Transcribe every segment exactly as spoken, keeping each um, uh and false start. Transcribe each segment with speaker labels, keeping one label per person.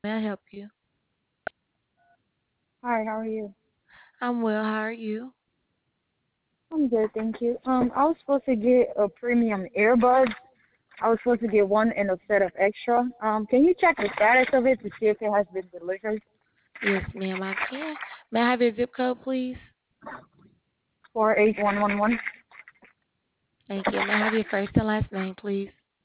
Speaker 1: May I help you?
Speaker 2: Hi, how are you?
Speaker 1: I'm well. How are you?
Speaker 2: I'm good, thank you. Um, I was supposed to get a premium earbuds. I was supposed to get one and a set of extra. Um, can you check the status of it to see if it has been delivered?
Speaker 1: Yes, ma'am, I can. May I have your zip code, please?
Speaker 2: Four eight one one one.
Speaker 1: Thank you. May I have your first and last name, please?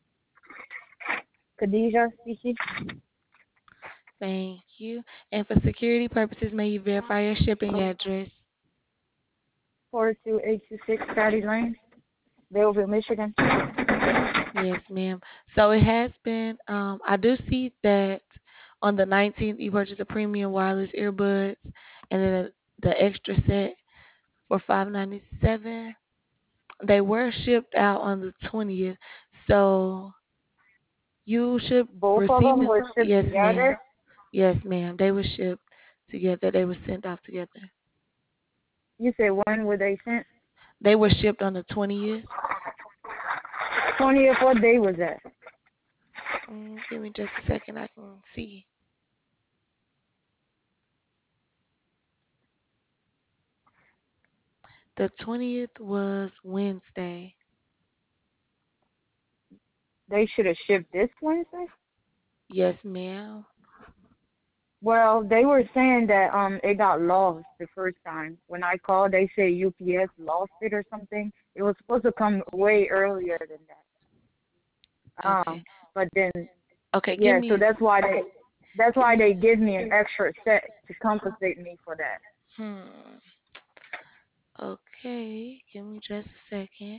Speaker 2: Khadija, C C.
Speaker 1: Thank you. And for security purposes, may you verify your shipping address?
Speaker 2: Four two eight two six Patty Lane, Belleville, Michigan.
Speaker 1: Yes, ma'am. So it has been, um, I do see that on the nineteenth you purchased a premium wireless earbuds and then the extra set for five ninety-seven. They were shipped out on the twentieth. So you should
Speaker 2: Both of
Speaker 1: receive
Speaker 2: them
Speaker 1: it.
Speaker 2: were shipped
Speaker 1: Yes, ma'am.
Speaker 2: together.
Speaker 1: Yes, ma'am. They were shipped together. They were sent off together.
Speaker 2: You said when were they sent?
Speaker 1: They were shipped on the twentieth.
Speaker 2: twentieth, what day was that?
Speaker 1: Mm, give me just a second. I can see. The twentieth was Wednesday.
Speaker 2: They should have shipped this Wednesday?
Speaker 1: Yes, ma'am.
Speaker 2: Well, they were saying that um it got lost the first time. When I called, they say U P S lost it or something. It was supposed to come way earlier than that.
Speaker 1: Okay.
Speaker 2: Um, but then
Speaker 1: Okay, give
Speaker 2: yeah, so
Speaker 1: me
Speaker 2: that's why they that's
Speaker 1: give
Speaker 2: why
Speaker 1: me
Speaker 2: they give me an extra set to compensate me for that.
Speaker 1: hmm. Okay, give me just a second.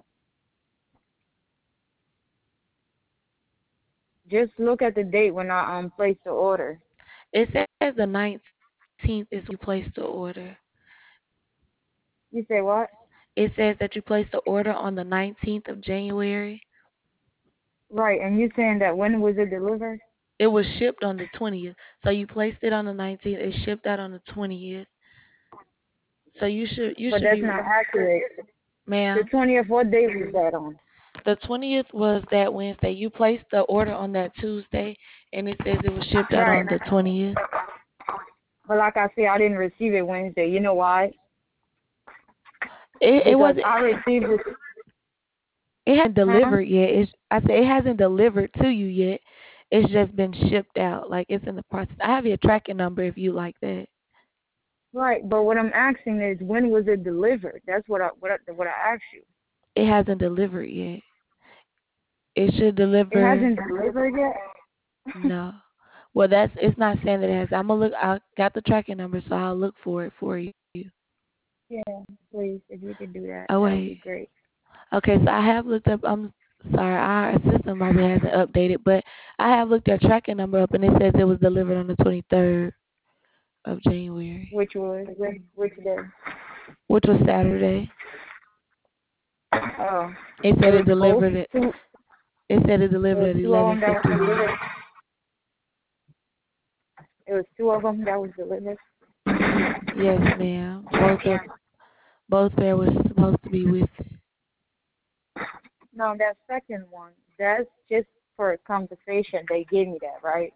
Speaker 2: Just look at the date when I um placed the order.
Speaker 1: It says the nineteenth is when you placed the order.
Speaker 2: You say what?
Speaker 1: It says that you placed the order on the nineteenth of January.
Speaker 2: Right, and you saying that when was it delivered?
Speaker 1: It was shipped on the twentieth. So you placed it on the nineteenth. It shipped out on the twentieth. So you should you
Speaker 2: But
Speaker 1: should
Speaker 2: that's
Speaker 1: be,
Speaker 2: not accurate. The
Speaker 1: ma'am.
Speaker 2: twentieth, what day was that on?
Speaker 1: The twentieth was that Wednesday. You placed the order on that Tuesday, and it says it was shipped out
Speaker 2: Right.
Speaker 1: on the twentieth.
Speaker 2: But like I said, I didn't receive it Wednesday. You know why?
Speaker 1: It it
Speaker 2: Because
Speaker 1: wasn't.
Speaker 2: I received it.
Speaker 1: It hasn't
Speaker 2: Huh?
Speaker 1: delivered yet. It's I said it hasn't delivered to you yet. It's just been shipped out. Like it's in the process. I have your tracking number if you like that.
Speaker 2: Right, but what I'm asking is when was it delivered? That's what I what I, what I asked you.
Speaker 1: It hasn't delivered yet. It should
Speaker 2: It
Speaker 1: deliver.
Speaker 2: hasn't delivered yet.
Speaker 1: No. Well, that's it's not saying that it has. I'm gonna look. I got the tracking number, so I'll look for it for you.
Speaker 2: Yeah, please, if you could do that,
Speaker 1: Oh
Speaker 2: that would be
Speaker 1: wait.
Speaker 2: great.
Speaker 1: Okay, so I have looked up. I'm sorry, our system probably hasn't updated, but I have looked your tracking number up, and it says it was delivered on the twenty-third of January,
Speaker 2: Which was which, which day?
Speaker 1: which was Saturday.
Speaker 2: Oh,
Speaker 1: It
Speaker 2: it
Speaker 1: said it
Speaker 2: was both
Speaker 1: delivered it.
Speaker 2: two.
Speaker 1: It said it
Speaker 2: It
Speaker 1: delivered
Speaker 2: was
Speaker 1: at
Speaker 2: two of
Speaker 1: eleven
Speaker 2: them that was
Speaker 1: fifty-one.
Speaker 2: delivered. It was two of them that was delivered.
Speaker 1: Yes, ma'am. Both of both pair was supposed to be with it.
Speaker 2: No, that second one, that's just for compensation. They gave me that, right?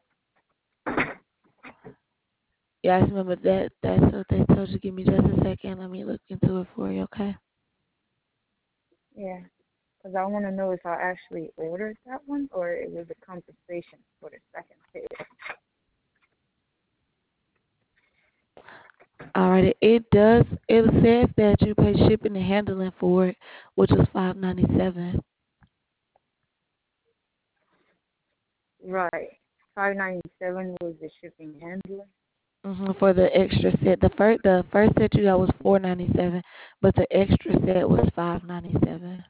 Speaker 1: Yeah, I remember that. That's what they told you. Give me just a second. Let me look into it for you, okay?
Speaker 2: Yeah, because I want to know if I actually ordered that one or it was a compensation for the second pair.
Speaker 1: All right. It does. It says that you pay shipping and handling for it, which was five ninety seven.
Speaker 2: Right. Five ninety seven was the shipping handler.
Speaker 1: Mm-hmm, for the extra set. The first the first set you got was four ninety seven, but the extra set was five ninety seven.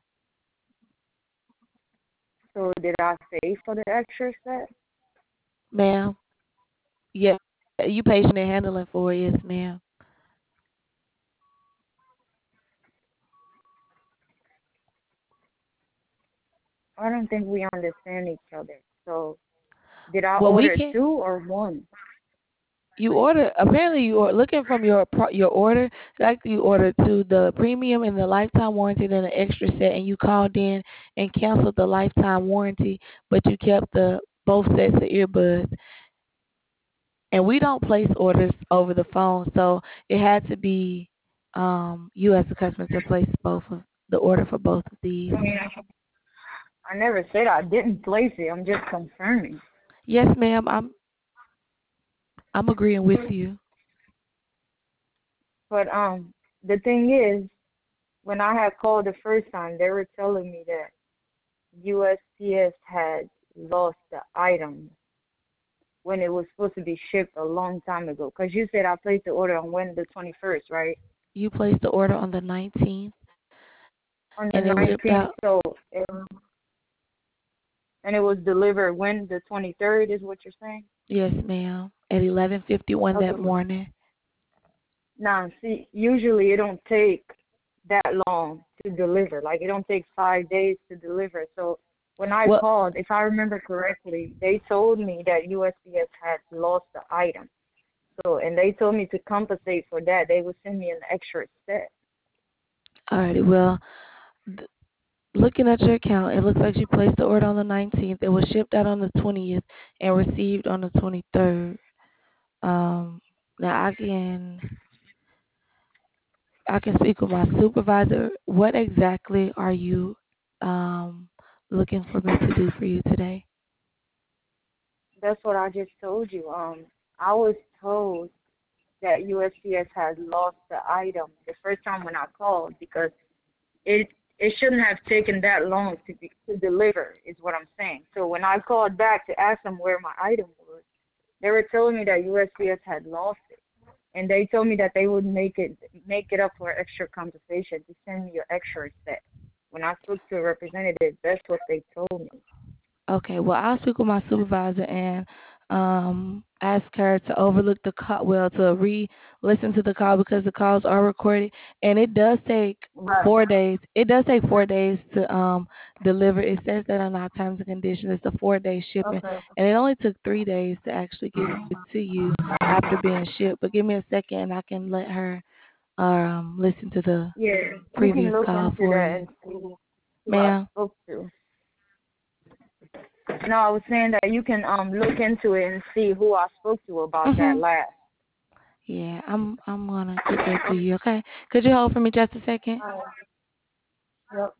Speaker 2: So did I pay for the extra set?
Speaker 1: Ma'am. Yeah. You pay shipping and handling for it, yes, ma'am.
Speaker 2: I don't think we understand each other. So did I
Speaker 1: Well, we
Speaker 2: order
Speaker 1: can.
Speaker 2: two or one?
Speaker 1: You order. Apparently, you are looking from your pro- your order. Like you ordered to the premium and the lifetime warranty, then the extra set, and you called in and canceled the lifetime warranty, but you kept the both sets of earbuds. And we don't place orders over the phone, so it had to be um, you as the customer to place both of the order for both of these.
Speaker 2: I mean, I, I never said I didn't place it. I'm just confirming.
Speaker 1: Yes, ma'am. I'm I'm agreeing with you.
Speaker 2: But um, the thing is, when I had called the first time, they were telling me that U S P S had lost the item when it was supposed to be shipped a long time ago. Because you said I placed the order on when the twenty-first, right?
Speaker 1: You placed the order on the nineteenth,
Speaker 2: On
Speaker 1: and
Speaker 2: the
Speaker 1: it was shipped
Speaker 2: nineteenth.
Speaker 1: out.
Speaker 2: So, um, and it was delivered when the twenty-third is what you're saying?
Speaker 1: Yes, ma'am. At eleven fifty-one that
Speaker 2: Okay.
Speaker 1: morning.
Speaker 2: Now, see, usually it don't take that long to deliver. Like it don't take five days to deliver. So when I
Speaker 1: Well,
Speaker 2: called, if I remember correctly, they told me that U S P S had lost the item. So and they told me to compensate for that. They would send me an extra set.
Speaker 1: alrighty. Well, th- looking at your account, it looks like you placed the order on the nineteenth. It was shipped out on the twentieth and received on the twenty-third. Um, now I can I can speak with my supervisor. What exactly are you um, looking for me to do for you today?
Speaker 2: That's what I just told you. Um, I was told that U S P S had lost the item the first time when I called because it it shouldn't have taken that long to be, to deliver is what I'm saying. So when I called back to ask them where my item was, they were telling me that U S P S had lost it, and they told me that they would make it make it up for extra compensation to send me your extra set. When I spoke to a representative, that's what they told me.
Speaker 1: Okay, well, I'll speak with my supervisor and um, ask her to overlook the call, well, to re-listen to the call because the calls are recorded, and it does take
Speaker 2: Right.
Speaker 1: four days. It does take four days to um deliver. It says that on our terms and conditions, it's a four-day shipping,
Speaker 2: Okay.
Speaker 1: and it only took three days to actually get it to you after being shipped. But give me a second, and I can let her um listen to the
Speaker 2: Yeah, you can
Speaker 1: previous
Speaker 2: look
Speaker 1: call
Speaker 2: into
Speaker 1: for
Speaker 2: that
Speaker 1: you,
Speaker 2: and see who I
Speaker 1: ma'am.
Speaker 2: spoke to. No, I was saying that you can um look into it and see who I spoke to about that
Speaker 1: Mhm.
Speaker 2: last.
Speaker 1: Yeah, I'm I'm gonna get that to you, okay? Could you hold for me just a second?
Speaker 2: Uh, yep.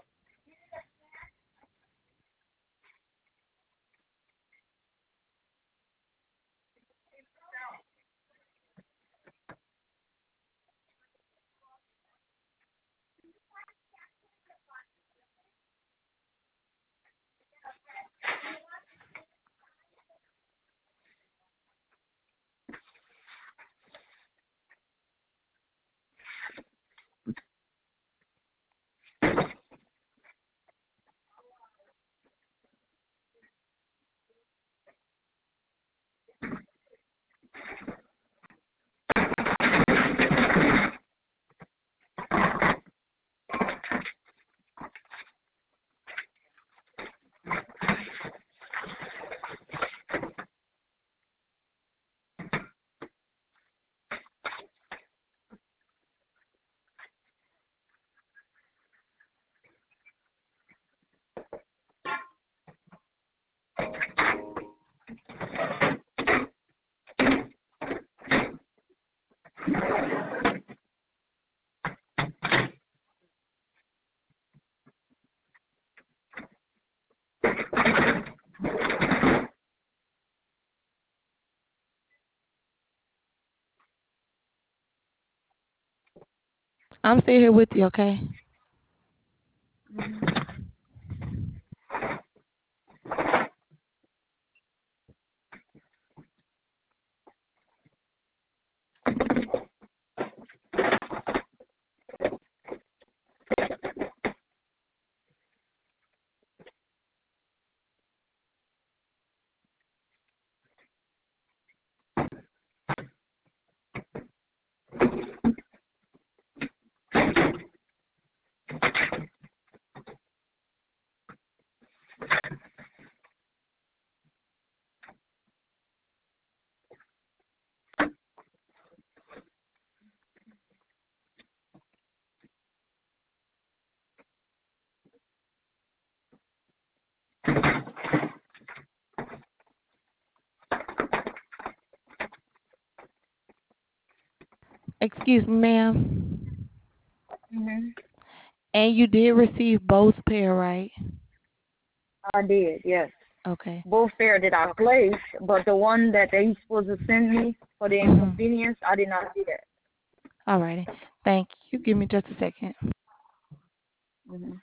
Speaker 1: I'm still here with you, okay? Excuse me, ma'am.
Speaker 2: Mhm.
Speaker 1: And you did receive both pair, right?
Speaker 2: I did, yes.
Speaker 1: Okay.
Speaker 2: Both fair that I placed, but the one that they supposed to send me for the
Speaker 1: Mhm.
Speaker 2: inconvenience, I did not see that.
Speaker 1: Alrighty. Thank you. Give me just a second.
Speaker 2: Mhm.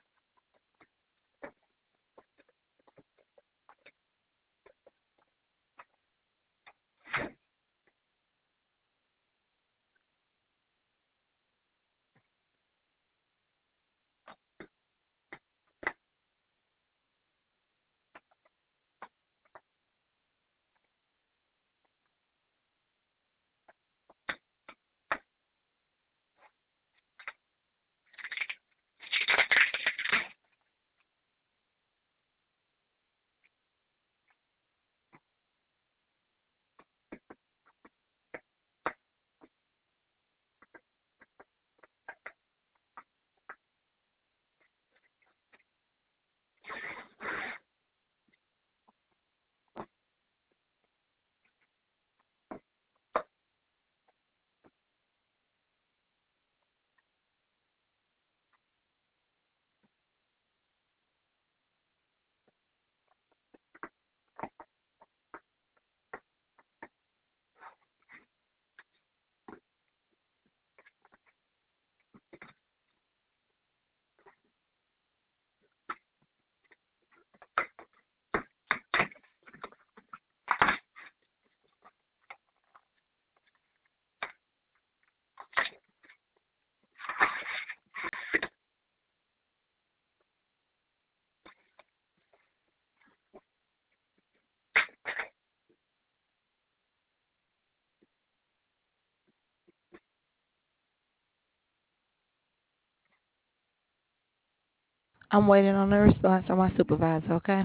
Speaker 1: I'm waiting on a response from my supervisor, okay?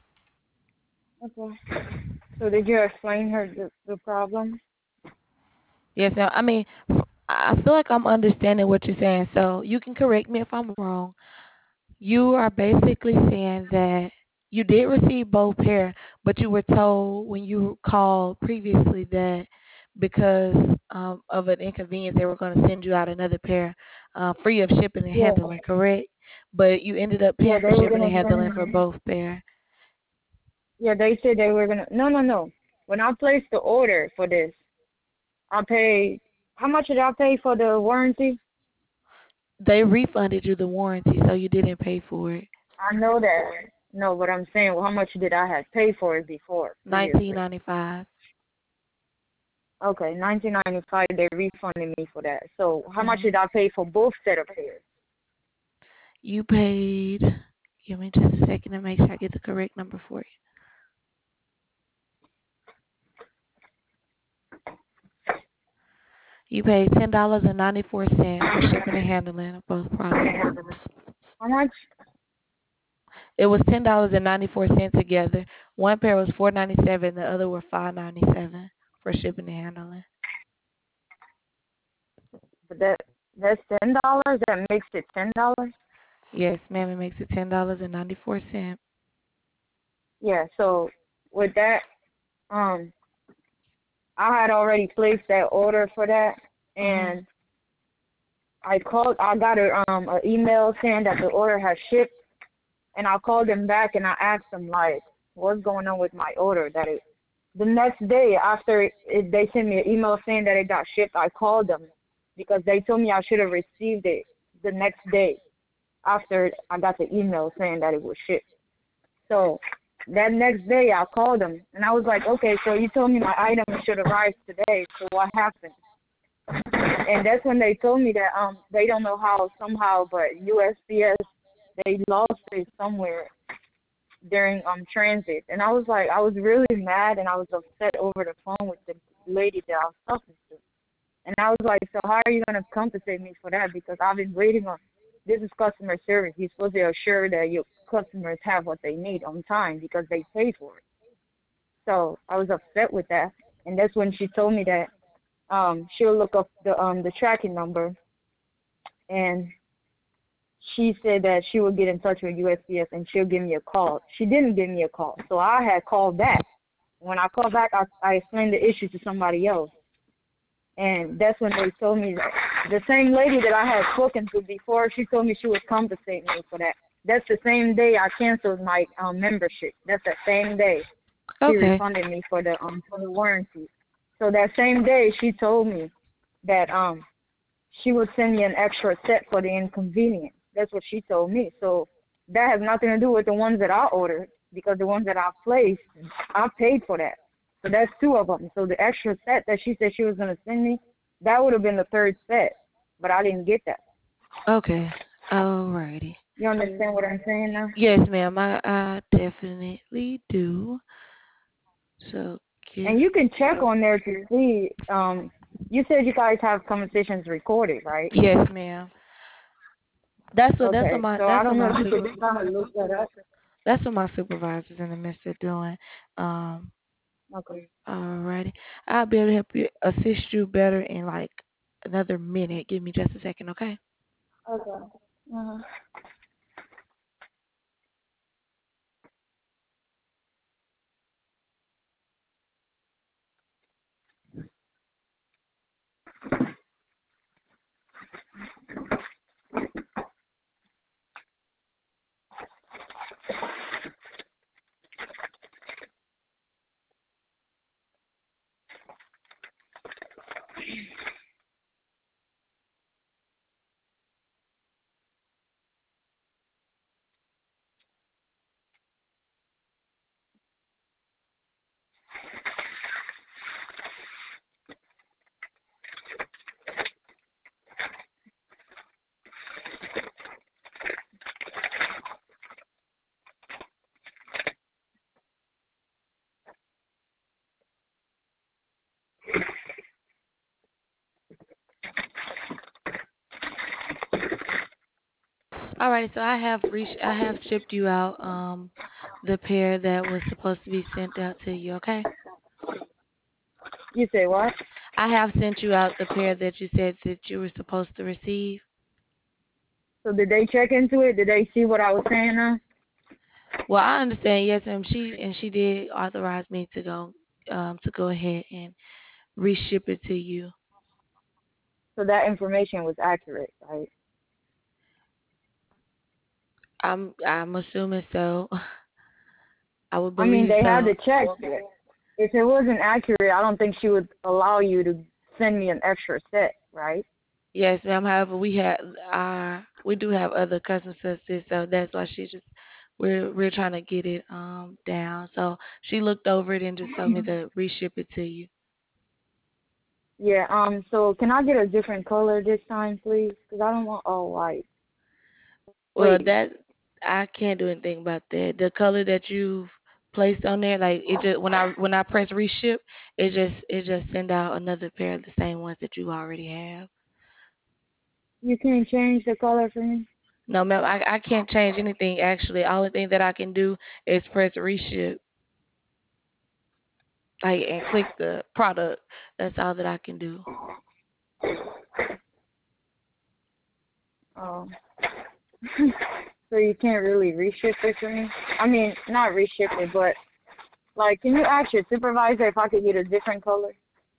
Speaker 2: Okay. So did you explain her the, the problem?
Speaker 1: Yes, ma'am. I mean, I feel like I'm understanding what you're saying, so you can correct me if I'm wrong. You are basically saying that you did receive both pair, but you were told when you called previously that because um, of an inconvenience, they were going to send you out another pair uh, free of shipping and
Speaker 2: Yeah.
Speaker 1: handling, correct? But you ended up
Speaker 2: Yeah,
Speaker 1: paying for
Speaker 2: they were
Speaker 1: shipping and
Speaker 2: gonna
Speaker 1: handling
Speaker 2: send
Speaker 1: for
Speaker 2: me.
Speaker 1: both pair.
Speaker 2: Yeah, they said they were gonna. No, no, no. When I placed the order for this, I paid. How much did I pay for the warranty?
Speaker 1: They refunded you the warranty, so you didn't pay for it.
Speaker 2: I know that. No, but I'm saying, well, how much did I have paid for it before
Speaker 1: Nineteen
Speaker 2: previously?
Speaker 1: ninety five.
Speaker 2: Okay, nineteen ninety-five. They refunded me for that. So how much
Speaker 1: Mm-hmm.
Speaker 2: did I pay for both set of pairs?
Speaker 1: You paid. Give me just a second to make sure I get the correct number for you. You paid ten dollars and ninety four cents for shipping and handling of both products.
Speaker 2: How much?
Speaker 1: It was ten dollars and ninety four cents together. One pair was four ninety seven. The other were five ninety seven for shipping and handling.
Speaker 2: But that that's ten dollars. That makes it ten dollars.
Speaker 1: Yes, ma'am. It makes it ten dollars and ninety four cents.
Speaker 2: Yeah. So with that, um, I had already placed that order for that,
Speaker 1: Mhm.
Speaker 2: and I called. I got a um an email saying that the order has shipped, and I called them back and I asked them like, what's going on with my order? That it the next day after it, it, they sent me an email saying that it got shipped. I called them because they told me I should have received it the next day after I got the email saying that it was shipped. So that next day I called them and I was like, okay, so you told me my item should arrive today. So what happened? And that's when they told me that um they don't know how somehow, but U S P S they lost it somewhere during um transit. And I was like, I was really mad and I was upset over the phone with the lady that I was talking to. And I was like, so how are you gonna compensate me for that? Because I've been waiting on. This is customer service. You're supposed to assure that your customers have what they need on time because they pay for it. So I was upset with that. And that's when she told me that um she'll look up the um the tracking number, and she said that she would get in touch with U S P S and she'll give me a call. She didn't give me a call, so I had called back. When I called back, I, I explained the issue to somebody else, And that's when they told me that the same lady that I had spoken to before, she told me she would compensate me for that. That's the same day I canceled my um, membership. That's the same day she
Speaker 1: Okay.
Speaker 2: refunded me for the um for the warranty. So that same day she told me that um she would send me an extra set for the inconvenience. That's what she told me. So that has nothing to do with the ones that I ordered, because the ones that I placed, I paid for that. So that's two of them. So the extra set that she said she was going to send me, that would have been the third set, but I didn't get that.
Speaker 1: Okay. Alrighty.
Speaker 2: You understand what I'm saying now?
Speaker 1: Yes, ma'am. I, I definitely do. So
Speaker 2: And
Speaker 1: gift.
Speaker 2: you can check on there to see. Um, you said you guys have conversations recorded, right?
Speaker 1: Yes, ma'am. That's what that's what
Speaker 2: Okay.
Speaker 1: my
Speaker 2: So I
Speaker 1: that's what
Speaker 2: don't know
Speaker 1: my
Speaker 2: if you
Speaker 1: super
Speaker 2: could kind of look that up.
Speaker 1: that's what my supervisor's in the midst of doing. Um,
Speaker 2: Okay.
Speaker 1: alrighty. I'll be able to help you assist you better in like another minute. Give me just a second, okay?
Speaker 2: Okay. Uh-huh.
Speaker 1: Alrighty, so I have reached I have shipped you out um the pair that was supposed to be sent out to you, okay?
Speaker 2: You say what?
Speaker 1: I have sent you out the pair that you said that you were supposed to receive.
Speaker 2: So did they check into it? Did they see what I was saying now?
Speaker 1: Well, I understand, yes, ma'am. She and she did authorize me to go um to go ahead and reship it to you.
Speaker 2: So that information was accurate, right?
Speaker 1: I'm I'm assuming so. I would
Speaker 2: I mean,
Speaker 1: believe
Speaker 2: they had
Speaker 1: so.
Speaker 2: to check it. If it wasn't accurate, I don't think she would allow you to send me an extra set, right?
Speaker 1: Yes, ma'am. However, we have our we do have other customer services, so that's why she just we're we're trying to get it um down. So she looked over it and just told me to reship it to you.
Speaker 2: Yeah. Um. So can I get a different color this time, please? Because I don't want all white.
Speaker 1: Well,
Speaker 2: Please.
Speaker 1: that I can't do anything about that. The color that you've placed on there, like it just when I when I press reship, it just it just send out another pair of the same ones that you already have.
Speaker 2: You can't change the color for me.
Speaker 1: No, ma'am, I I can't change anything actually. Only thing that I can do is press reship, like and click the product. That's all that I can do.
Speaker 2: Oh. So you can't really reship it for me. I mean, not reship it, but like, can you ask your supervisor if I could get a different color?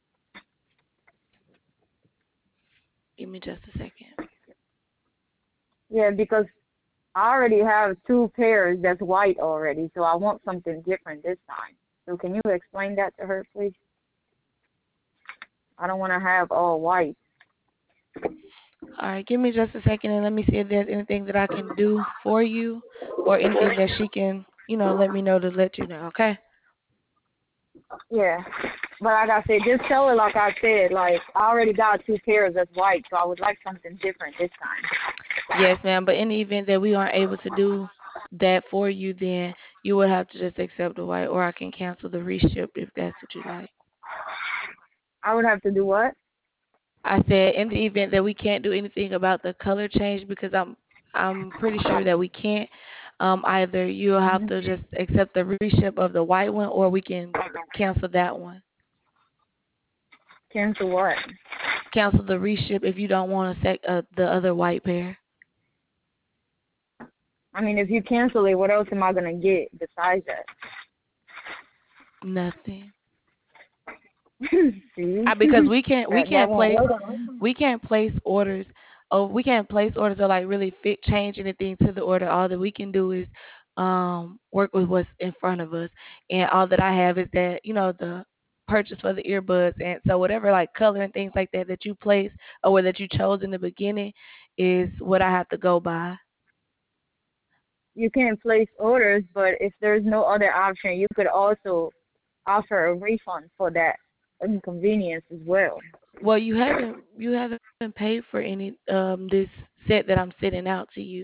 Speaker 1: Give me just a second.
Speaker 2: Yeah, because I already have two pairs that's white already, so I want something different this time. So can you explain that to her, please? I don't want to have all white.
Speaker 1: All right, give me just a second and let me see if there's anything that I can do for you or anything that she can, you know, let me know to let you know, okay?
Speaker 2: Yeah. But like I said, just tell her like I said, like I already got two pairs that's white, so I would like something different this time.
Speaker 1: Yes, ma'am, but in the event that we aren't able to do that for you, then you would have to just accept the white or I can cancel the reship if that's what you like.
Speaker 2: I would have to do what?
Speaker 1: I said in the event that we can't do anything about the color change because I'm I'm pretty sure that we can't. Um, either you'll have
Speaker 2: Hmm.
Speaker 1: to just accept the reship of the white one or we can cancel that one.
Speaker 2: Cancel what?
Speaker 1: Cancel the reship if you don't want to sec uh, the other white pair.
Speaker 2: I mean, if you cancel it, what else am I gonna get besides that?
Speaker 1: Nothing.
Speaker 2: See,
Speaker 1: I, because we can't we
Speaker 2: that that
Speaker 1: can't
Speaker 2: won't
Speaker 1: place
Speaker 2: work.
Speaker 1: we can't place orders. Oh, we can't place orders or like really fit change anything to the order. All that we can do is um work with what's in front of us, and all that I have is that you know the purchase for the earbuds, and so whatever like color and things like that that you place or that you chose in the beginning is what I have to go by.
Speaker 2: You can place orders, but if there's no other option, you could also offer a refund for that inconvenience as well.
Speaker 1: Well, you haven't you haven't paid for any um this set that I'm sending out to you.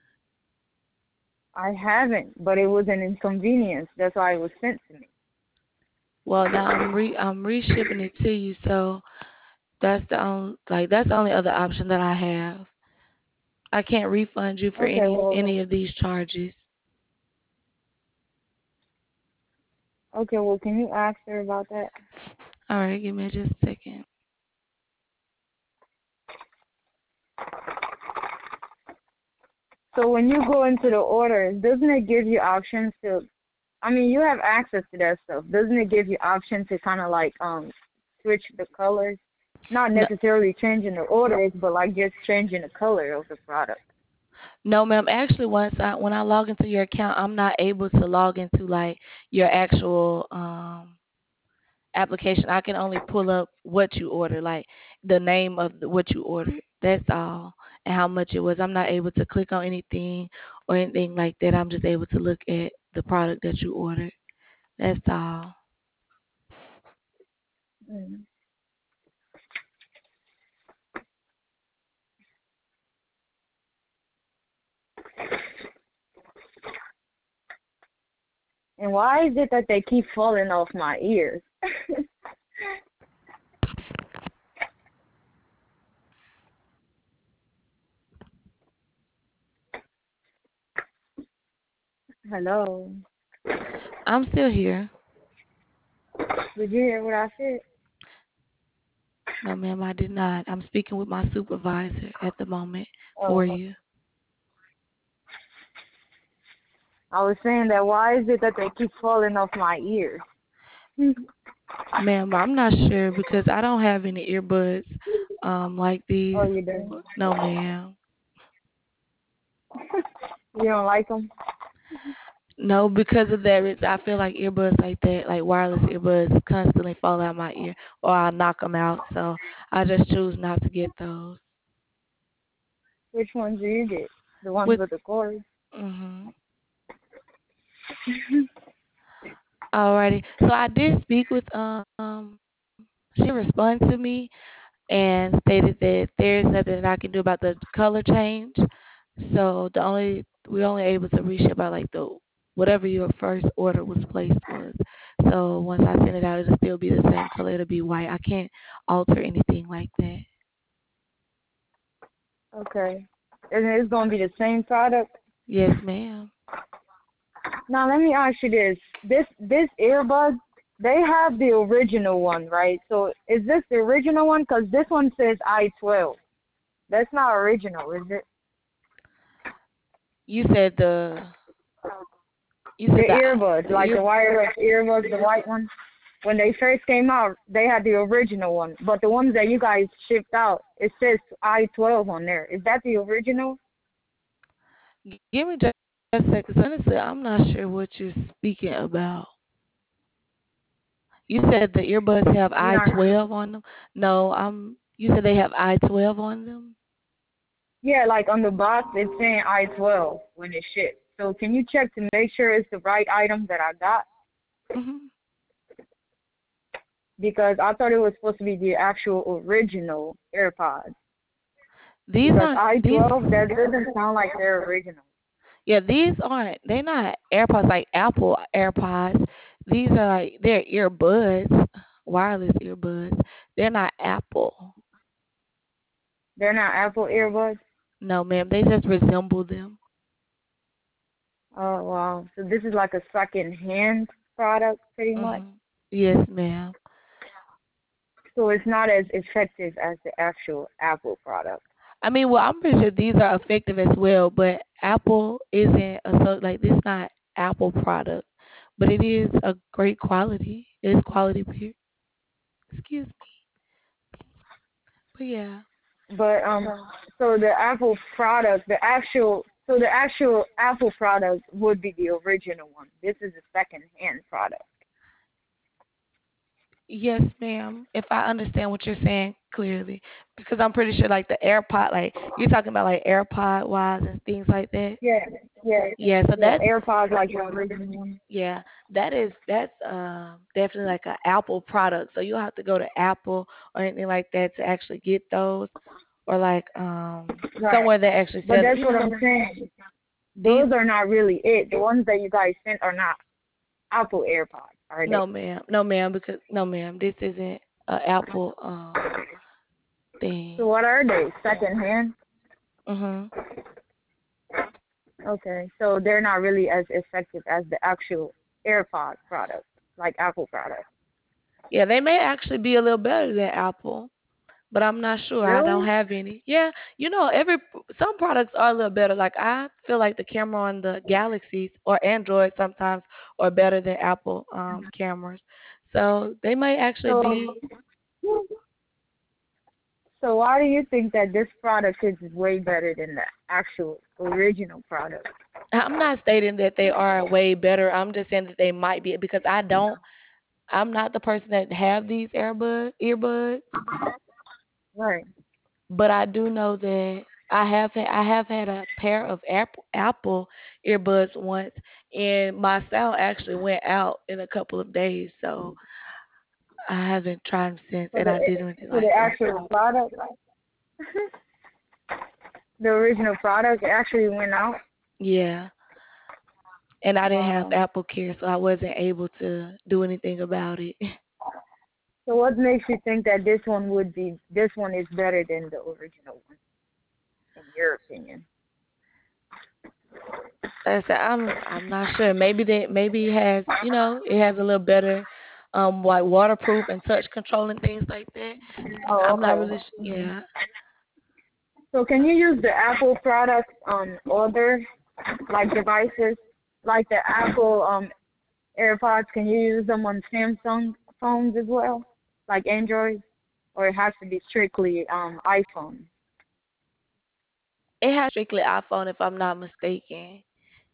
Speaker 2: I haven't, but it was an inconvenience. That's why it was sent to me.
Speaker 1: Well, now I'm re I'm reshipping it to you, so that's the only like that's the only other option that I have. I can't refund you for
Speaker 2: Okay,
Speaker 1: any
Speaker 2: well,
Speaker 1: any of these charges.
Speaker 2: okay, well, can you ask her about that?
Speaker 1: All right, give me just a second.
Speaker 2: So when you go into the orders, doesn't it give you options to? I mean, you have access to that stuff. Doesn't it give you options to kind of like um switch the colors? Not
Speaker 1: No,
Speaker 2: necessarily changing the orders, but like just changing the color of the product.
Speaker 1: no, ma'am. Actually, once I when I log into your account, I'm not able to log into like your actual um application. I can only pull up what you ordered, like the name of the, what you ordered. That's all, and how much it was. I'm not able to click on anything or anything like that. I'm just able to look at the product that you ordered. That's all.
Speaker 2: Mm. And why is it that they keep falling off my ears? Hello.
Speaker 1: I'm still here.
Speaker 2: Did you hear what I said?
Speaker 1: No, ma'am, I did not. I'm speaking with my supervisor at the moment for
Speaker 2: Oh,
Speaker 1: you.
Speaker 2: I was saying that why is it that they keep falling off my ears?
Speaker 1: Ma'am, I'm not sure because I don't have any earbuds um like these.
Speaker 2: Oh, you do?
Speaker 1: No, ma'am.
Speaker 2: You don't like them?
Speaker 1: No, because of that, it's, I feel like earbuds like that, like wireless earbuds, constantly fall out my ear, or I knock them out. So I just choose not to get those.
Speaker 2: Which ones do you get? The ones
Speaker 1: With
Speaker 2: with the cord?
Speaker 1: mhm. Alrighty. So I did speak with um. She responded to me and stated that there's nothing that I can do about the color change. So the only we're only able to reach about like the whatever your first order was placed was. So once I send it out, it'll still be the same color. It'll be white. I can't alter anything like that.
Speaker 2: Okay. And it's going to be the same product?
Speaker 1: Yes, ma'am.
Speaker 2: Now, let me ask you this. This this earbud, they have the original one, right? So is this the original one? Because this one says I twelve. That's not original, is it?
Speaker 1: You said the you
Speaker 2: The
Speaker 1: said the
Speaker 2: earbuds,
Speaker 1: the
Speaker 2: like
Speaker 1: ear.
Speaker 2: the wireless earbuds, the white ones. When they first came out, they had the original one. But the ones that you guys shipped out, it says I twelve on there. Is that the original?
Speaker 1: Give me just a second. 'Cause honestly, I'm not sure what you're speaking about. You said the earbuds have
Speaker 2: You
Speaker 1: I
Speaker 2: know,
Speaker 1: twelve on them. No, I'm. You said they have I twelve on them.
Speaker 2: yeah, like on the box, it's saying I twelve when it shipped. So can you check to make sure it's the right item that I got?
Speaker 1: Hmm.
Speaker 2: Because I thought it was supposed to be the actual original AirPods.
Speaker 1: These
Speaker 2: Because
Speaker 1: aren't
Speaker 2: I
Speaker 1: these.
Speaker 2: twelve, that doesn't sound like they're original.
Speaker 1: Yeah, these aren't. They're not AirPods like Apple AirPods. These are like they're earbuds, wireless earbuds. They're not Apple.
Speaker 2: They're not Apple earbuds?
Speaker 1: No, ma'am. They just resemble them.
Speaker 2: Oh, wow. So this is like a second-hand product, pretty much?
Speaker 1: Hmm. Yes, ma'am.
Speaker 2: So it's not as effective as the actual Apple product.
Speaker 1: I mean, well, I'm pretty sure these are effective as well, but Apple isn't a so like this not Apple product, but it is a great quality. It's quality period. Excuse me. But yeah.
Speaker 2: But um, so the Apple product, the actual, so the actual Apple product would be the original one. This is a second-hand product.
Speaker 1: Yes, ma'am. If I understand what you're saying clearly, because I'm pretty sure like the AirPod, like you're talking about like AirPod wise and things like that.
Speaker 2: Yeah, yeah,
Speaker 1: Yeah, so
Speaker 2: yeah.
Speaker 1: that's
Speaker 2: AirPods like the original one.
Speaker 1: yeah, that is that's um definitely like an Apple product. So you'll have to go to Apple or anything like that to actually get those, or like um
Speaker 2: Right.
Speaker 1: somewhere that actually
Speaker 2: But
Speaker 1: sells it.
Speaker 2: that's
Speaker 1: You
Speaker 2: what
Speaker 1: know,
Speaker 2: I'm saying.
Speaker 1: these
Speaker 2: Those are not really it. The ones that you guys sent are not Apple AirPods, are they?
Speaker 1: no ma'am, no ma'am, because no ma'am, this isn't a Apple um
Speaker 2: So
Speaker 1: thing.
Speaker 2: what are they? Second-hand?
Speaker 1: Mhm.
Speaker 2: Okay, so they're not really as effective as the actual AirPods product, like Apple products.
Speaker 1: Yeah, they may actually be a little better than Apple, but I'm not sure. I don't
Speaker 2: Really?
Speaker 1: have any. Yeah, you know, every some products are a little better. Like I feel like the camera on the Galaxies or Android sometimes are better than Apple um cameras. So they might actually
Speaker 2: So,
Speaker 1: be.
Speaker 2: so why do you think that this product is way better than the actual original product?
Speaker 1: I'm not stating that they are way better. I'm just saying that they might be because I don't. I'm not the person that have these earbud earbuds.
Speaker 2: Right.
Speaker 1: But I do know that I have had, I have had a pair of Apple Apple earbuds once, and my sound actually went out in a couple of days. So I haven't tried them since,
Speaker 2: So
Speaker 1: and
Speaker 2: the
Speaker 1: I didn't anything
Speaker 2: so the
Speaker 1: like that.
Speaker 2: actual product, the original product actually went out.
Speaker 1: Yeah, and I didn't have
Speaker 2: Wow.
Speaker 1: Apple Care, so I wasn't able to do anything about it.
Speaker 2: So what makes you think that this one would be this one is better than the original one, in your opinion?
Speaker 1: Like I said, I'm I'm not sure. Maybe that maybe it has you know it has a little better um like waterproof and touch control and things like that.
Speaker 2: Oh,
Speaker 1: I'm not
Speaker 2: okay.
Speaker 1: really s-
Speaker 2: Hmm.
Speaker 1: yeah.
Speaker 2: So can you use the Apple products on other like devices, like the Apple um AirPods? Can you use them on Samsung phones as well, like Android, or it has to be strictly um iPhone?
Speaker 1: It has strictly iPhone if I'm not mistaken.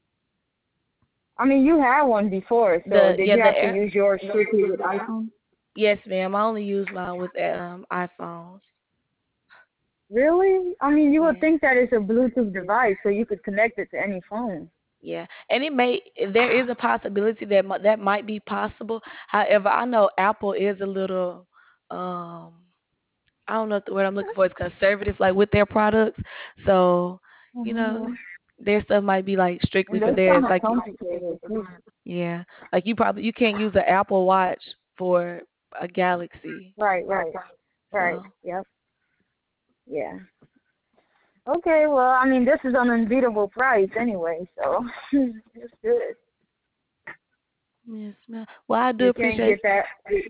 Speaker 2: I mean, you had one before, so
Speaker 1: The
Speaker 2: did
Speaker 1: yeah
Speaker 2: you
Speaker 1: the
Speaker 2: have to
Speaker 1: air
Speaker 2: use yours strictly with iPhone?
Speaker 1: yes ma'am. I only use mine with um iPhones.
Speaker 2: Really? I mean, you would
Speaker 1: Yeah.
Speaker 2: think that it's a Bluetooth device, so you could connect it to any phone.
Speaker 1: Yeah, and it may there is a possibility that mi- that might be possible. However, I know Apple is a little um I don't know if the word I'm looking for is conservative, like with their products. So, you know,
Speaker 2: Hmm.
Speaker 1: their stuff might be like strictly
Speaker 2: And
Speaker 1: for
Speaker 2: that's kind
Speaker 1: theirs.
Speaker 2: of
Speaker 1: Like,
Speaker 2: complicated too.
Speaker 1: yeah, like you probably you can't use an Apple Watch for a Galaxy.
Speaker 2: Right, right, right.
Speaker 1: So,
Speaker 2: Yep. Yeah. Okay, well, I mean, this is an unbeatable price anyway, so it's good.
Speaker 1: yes, ma'am. Well, I do
Speaker 2: You can't
Speaker 1: appreciate.
Speaker 2: get that.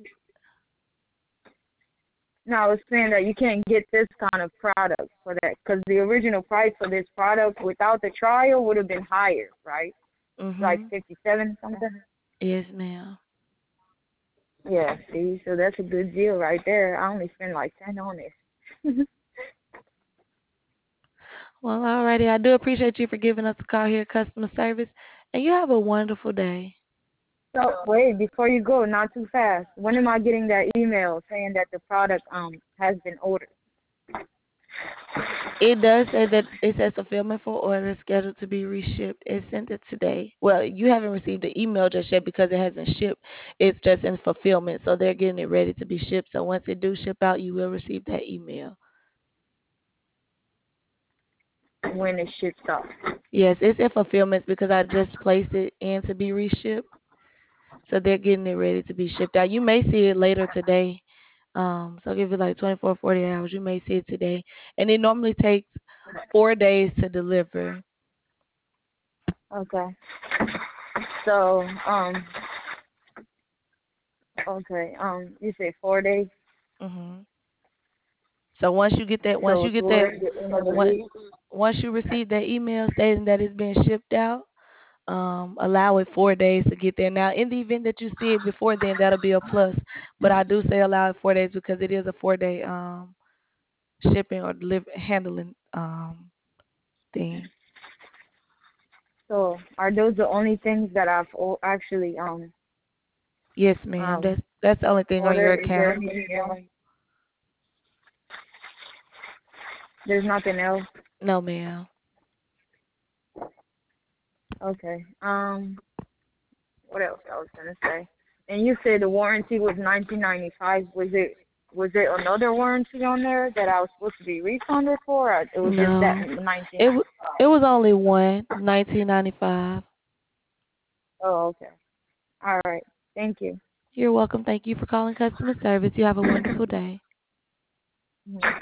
Speaker 2: No, I was saying that you can't get this kind of product for that because the original price for this product without the trial would have been higher, right? Like
Speaker 1: Mhm.
Speaker 2: fifty-seven something.
Speaker 1: Yes, ma'am.
Speaker 2: Yeah, see, so that's a good deal right there. I only spent like ten on it.
Speaker 1: Well, alrighty. I do appreciate you for giving us a call here, at customer service, and you have a wonderful day.
Speaker 2: So wait, before you go, not too fast. When am I getting that email saying that the product um has been ordered?
Speaker 1: It does say that it says fulfillment for order scheduled to be reshipped. It sent it today. Well, you haven't received the email just yet because it hasn't shipped. It's just in fulfillment, so they're getting it ready to be shipped. So once it do ship out, you will receive that email.
Speaker 2: When it ships off.
Speaker 1: Yes, it's in fulfillments because I just placed it in to be reshipped. So they're getting it ready to be shipped out. You may see it later today. Um, so give it like twenty-four, forty hours. You may see it today. And it normally takes four days to deliver.
Speaker 2: Okay. So um okay um you say four days.
Speaker 1: hmm So once you get that, once
Speaker 2: So
Speaker 1: you get that,
Speaker 2: towards the end of the
Speaker 1: once
Speaker 2: week.
Speaker 1: once you receive that email stating that it's been shipped out, um, allow it four days to get there. Now, in the event that you see it before then, that'll be a plus. But I do say allow it four days because it is a four day um, shipping or deliver handling um, thing.
Speaker 2: So are those the only things that I've o- actually um
Speaker 1: Yes, ma'am.
Speaker 2: um
Speaker 1: That's that's the only thing on your
Speaker 2: ordered? Is there
Speaker 1: account.
Speaker 2: anything else? There's nothing else.
Speaker 1: No, ma'am.
Speaker 2: Okay. Um, what else I was gonna say? And you said the warranty was nineteen ninety five. Was it was there another warranty on there that I was supposed to be refunded for? Or it was just that
Speaker 1: No.
Speaker 2: nineteen
Speaker 1: It
Speaker 2: ninety
Speaker 1: w-
Speaker 2: five.
Speaker 1: it was only one, nineteen ninety five.
Speaker 2: Oh, okay. All right. Thank you.
Speaker 1: You're welcome. Thank you for calling customer service. You have a wonderful day.
Speaker 2: Mhm.